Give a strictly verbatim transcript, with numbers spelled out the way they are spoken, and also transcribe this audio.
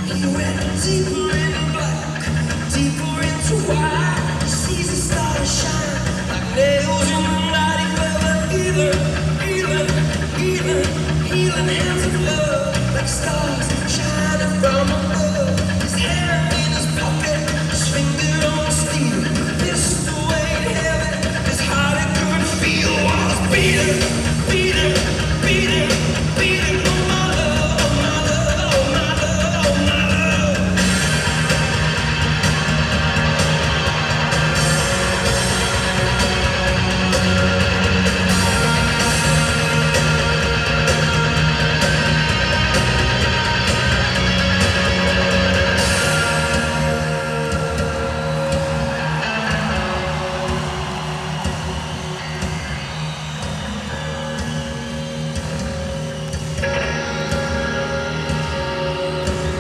He went deeper in black, deeper into white. He sees the stars shine like nails in the night. He felt the healing, healing, healing, healing hands of love like stars.